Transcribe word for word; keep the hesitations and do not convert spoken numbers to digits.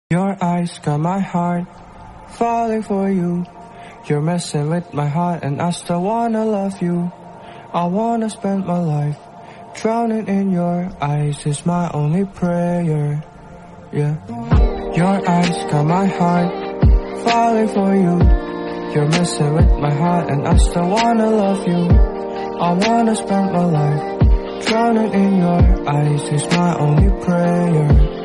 Your eyes got my heart falling for you. You're messing with my heart and I still wanna love you. I wanna spend my life drowning in your eyes is my only prayer. Yeah. Your eyes got my heart falling for you. You're messing with my heart and I still wanna love you. I wanna spend my life drowning in your eyes is my only prayer.